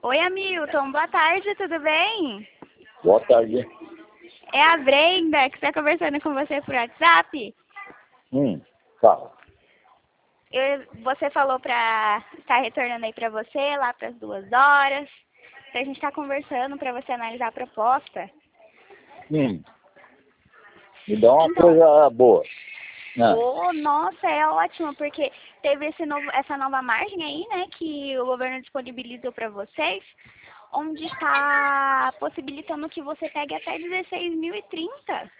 Oi, Hamilton. Boa tarde, tudo bem? Boa tarde. É a Brenda que está conversando com você por WhatsApp. Fala. Você falou para estar retornando aí para você, lá para as 2 horas. Então a gente está conversando para você analisar a proposta. Me dá uma Então, coisa boa. Oh, nossa, é ótimo, porque teve essa nova margem aí, né, que o governo disponibilizou para vocês, onde está possibilitando que você pegue até 16.030.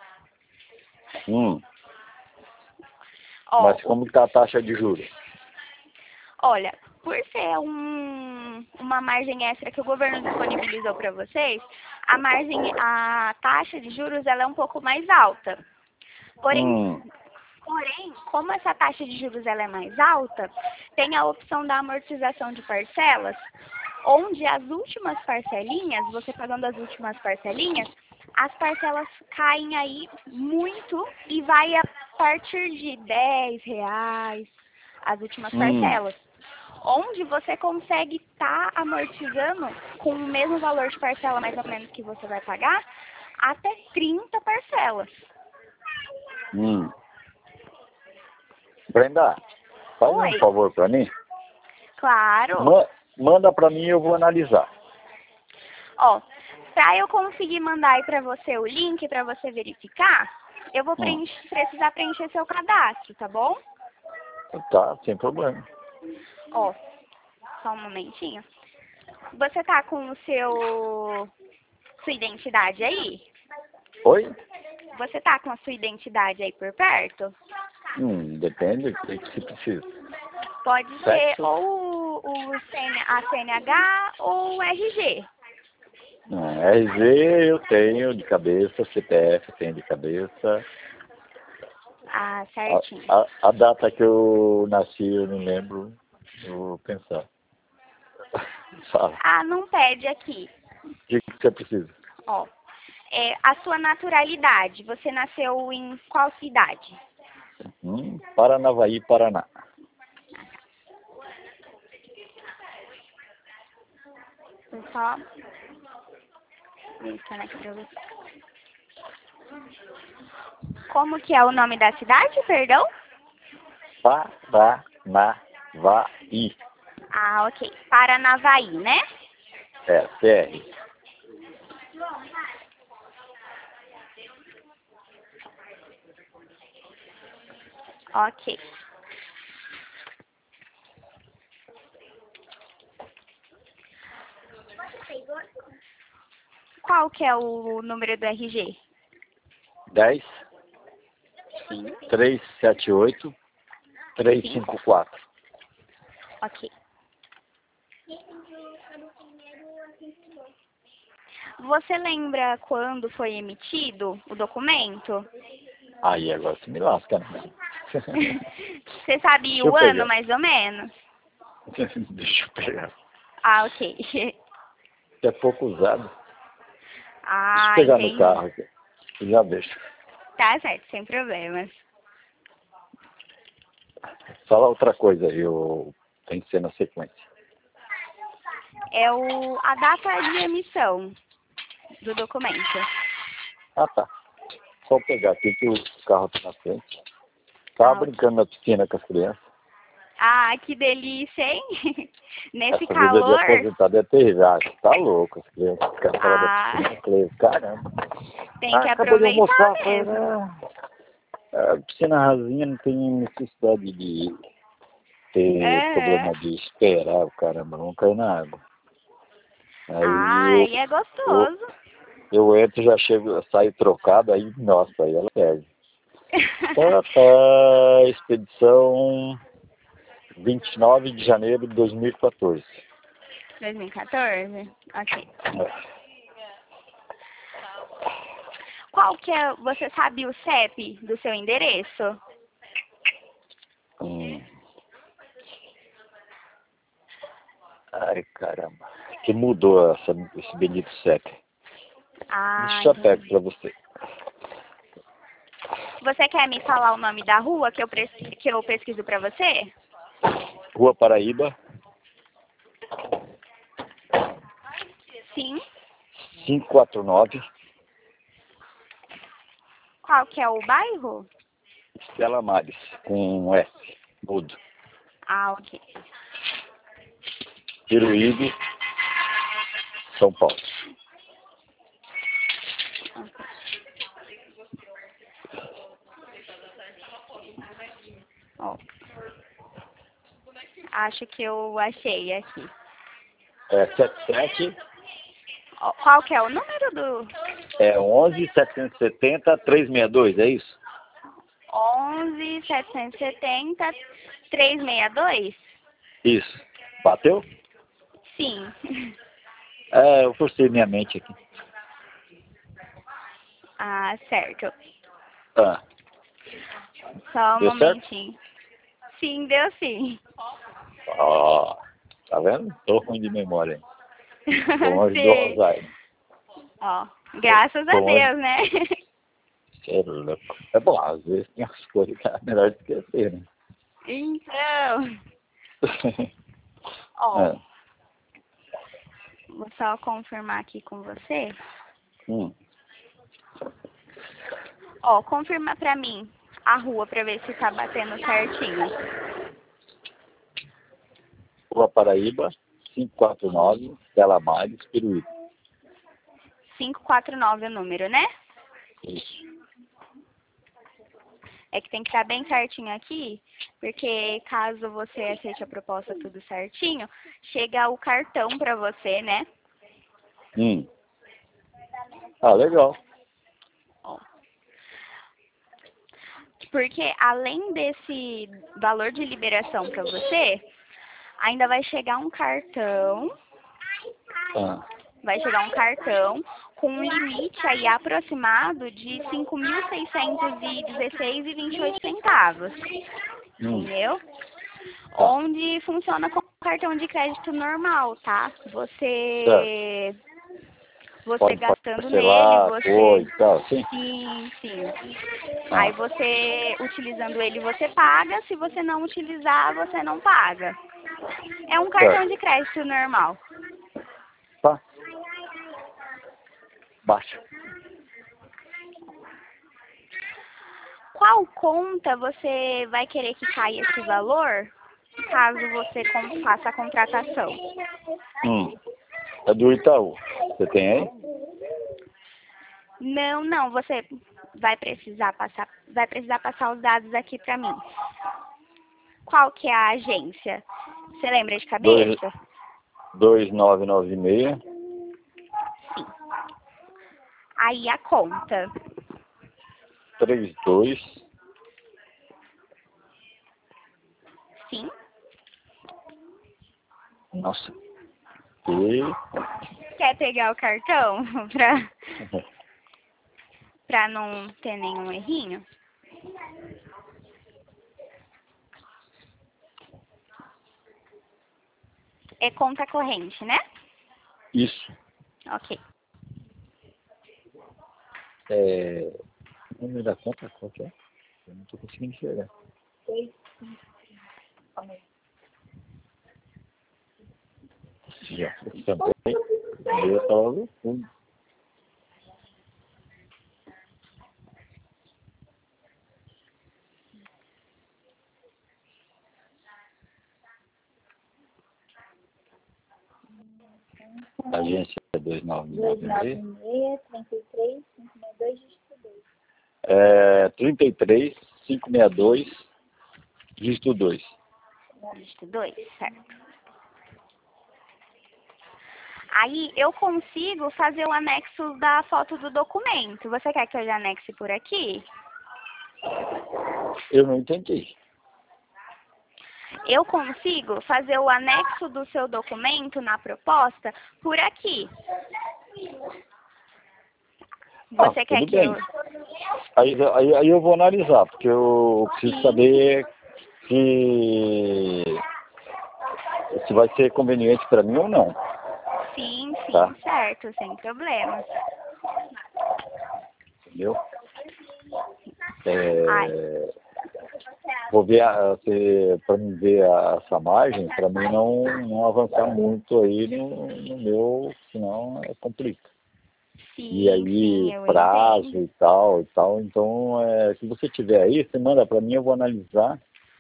Ó, Mas como está a taxa de juros? Olha, por ser uma margem extra que o governo disponibilizou para vocês, a taxa de juros ela é um pouco mais alta. Porém, como essa taxa de juros ela é mais alta, tem a opção da amortização de parcelas, onde as últimas parcelinhas, você pagando as últimas parcelinhas, as parcelas caem aí muito e vai a partir de R$ 10 as últimas parcelas. Onde você consegue estar amortizando com o mesmo valor de parcela mais ou menos que você vai pagar, até 30 parcelas. Brenda, faz Oi. um favor para mim. Claro. Manda para mim e eu vou analisar. Ó, para eu conseguir mandar aí para você o link para você verificar, eu vou precisar preencher seu cadastro, tá bom? Tá, sem problema. Ó, só um momentinho. Você tá com sua identidade aí? Oi? Você tá com a sua identidade aí por perto? Depende do que você precisa. Pode ser ou a CNH ou o RG. RG eu tenho de cabeça, CPF eu tenho de cabeça. Ah, certinho. A data que eu nasci eu não lembro, eu vou pensar. Fala. Ah, não pede aqui. O que você precisa? Ó, a sua naturalidade. Você nasceu em qual cidade? Paranavaí, Paraná. Vou só verificando aqui pra você. Como que é o nome da cidade, perdão? Paranavaí. Ah, ok. Paranavaí, né? CR. Ok. Qual que é o número do RG? 10 Sim. 378 354. Ok. Você lembra quando foi emitido o documento? Aí agora você me lasca, né? Você sabe o ano, mais ou menos? Deixa eu pegar. Ah, ok. É pouco usado. Ah, Deixa eu pegar entendi. no carro aqui. Eu já deixo. Tá certo, sem problemas. Fala outra coisa aí, tem que ser na sequência. É a data de emissão do documento. Ah, tá. Só pegar aqui que o carro tá na frente. Tava brincando na piscina com as crianças. Ah, que delícia, hein? Nesse Essa calor. vida de aposentado é terrível. Tá louco as crianças ficaram fora da piscina. Eu falei, caramba. Tem que Acabou de aproveitar almoçar. mesmo. A piscina rasinha não tem necessidade de ter problema de esperar o caramba, não cair na água. Aí é gostoso. Eu entro, já chego, saio trocado, aí, nossa, aí ela perde. Expedição 29 de janeiro de 2014. 2014? Ok. Qual que é, você sabe o CEP do seu endereço? Ai, caramba. Que mudou esse bendito CEP. Deixa eu pego pra você. Você quer me falar o nome da rua que eu pesquiso pra você? Rua Paraíba. 549. Qual que é o bairro? Estela Maris, com um S, mudo. Ah, ok. Peruíbe, São Paulo. Ok. Ó, acho que eu achei aqui. É 77, Ó, qual que é o número do... 11 770 362, é isso? 11 770 362? Isso. Bateu? Sim. É, eu forcei minha mente aqui. Ah, certo. Ah, Só um deu certo? momentinho. Sim, deu sim. Ó, tá vendo? Tô ruim de memória, hein? Tô longe do Sim. Alzheimer. Ó, graças a Tô longe. Deus, né? É louco. É bom, às vezes tem as coisas que é melhor esquecer, né? Então, ó, É. vou só confirmar aqui com você. Ó, confirma pra mim a rua pra ver se tá batendo certinho. Rua Paraíba, 549, Estela Maris, Peruíbe. 549 é o número, né? Isso. É que tem que estar bem certinho aqui, porque caso você aceite a proposta tudo certinho, chega o cartão pra você, né? Ah, legal. Ó. Porque além desse valor de liberação pra você, ainda vai chegar um cartão, Ah, com um limite aí aproximado de 5.616,28 centavos, entendeu? tá. Onde funciona como cartão de crédito normal, tá? Certo. Você Pode gastando nele, parcelar, coisa e tal, sim? sim, sim. Ah, Aí você, utilizando ele, você paga. Se você não utilizar, você não paga. É um cartão certo. de crédito normal. Tá. Baixa. Qual conta você vai querer que caia esse valor, caso você faça a contratação? É do Itaú. Você tem aí? Não, você vai precisar passar os dados aqui pra mim. Qual que é a agência? Você lembra de cabeça? 2996. Sim. Aí a conta. 32. Sim. Nossa. E... Quer pegar o cartão pra não ter nenhum errinho? É conta corrente, né? Isso. Ok. O número da conta, qual que é? Eu não tô conseguindo enxergar. Já. Também. Eu tava no fundo. Agência 2996. 33 562 dígito 2. Dígito 2, certo. Aí eu consigo fazer o anexo da foto do documento. Você quer que eu já anexe por aqui? Eu não entendi. Eu consigo fazer o anexo do seu documento na proposta por aqui. Você quer tudo que bem. eu... Aí eu vou analisar, porque eu preciso Sim, saber se vai ser conveniente para mim ou não. sim, Tá? certo, sem problemas. Entendeu? Ai, Vou ver para mim ver essa margem, para mim não avançar muito aí no meu, senão complica. E Sim, sim, aí, eu prazo entendo. e tal. Então, se você tiver aí, você manda para mim, eu vou analisar.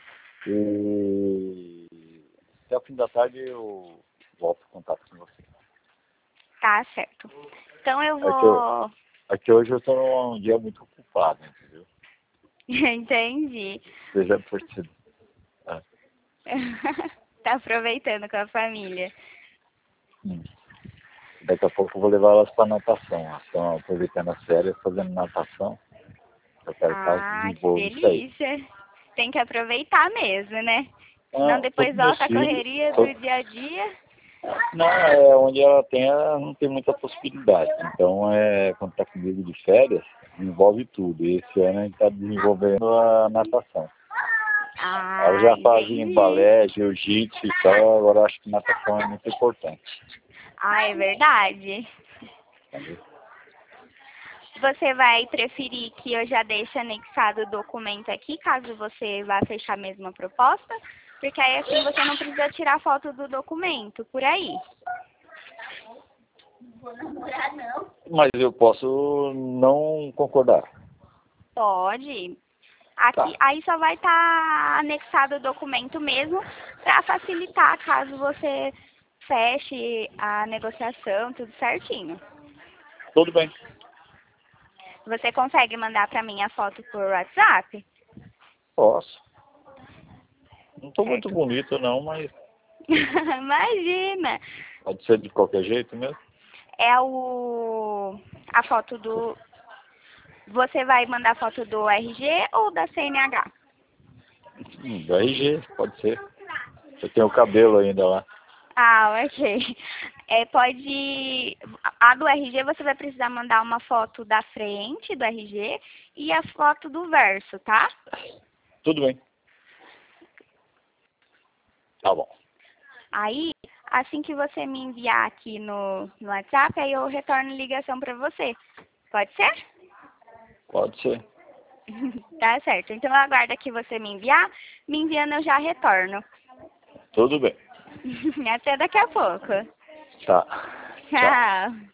E até o fim da tarde eu volto em contato com você. Tá certo. Então eu É que, eu, vou... é que hoje eu estou num dia muito ocupado, entendeu? Entendi. Seja por si. Ah, Tá aproveitando com a família. hum. Daqui a pouco eu vou levar elas para natação. Elas estão aproveitando as férias, fazendo natação. Eu quero que elas Ah, que desenvolvam isso aí. delícia. Tem que aproveitar mesmo, né? Senão Não, depois todos meus volta a filhos. correria do dia a dia. Não, onde ela não tem muita possibilidade. Então, quando está comigo de férias, envolve tudo. E esse ano a gente está desenvolvendo a natação. Elas Ah, já fazem entendi. balé, jiu-jitsu e tal, agora eu acho que natação é muito importante. Ah, é verdade. Entendeu? Você vai preferir que eu já deixe anexado o documento aqui, caso você vá fechar a mesma proposta? Porque aí assim você não precisa tirar foto do documento por aí. Mas eu posso não concordar. Pode. Aqui, Tá, aí só vai estar anexado o documento mesmo para facilitar caso você feche a negociação, tudo certinho. tudo bem. Você consegue mandar para mim a foto por WhatsApp? Posso. Não estou muito Certo. bonito não, mas Imagina. pode ser de qualquer jeito mesmo. É a foto do... Você vai mandar a foto do RG ou da CNH? Do RG, pode ser. Eu tenho o cabelo ainda lá. Ah, ok. Pode... A do RG você vai precisar mandar uma foto da frente do RG e a foto do verso, tá? Tudo bem. Tá bom. Aí, assim que você me enviar aqui no WhatsApp, aí eu retorno ligação pra você. Pode ser? Pode ser. Tá certo. Então eu aguardo que você me enviar. Me enviando eu já retorno. Tudo bem. Até daqui a pouco. Tá. Tchau. Tchau.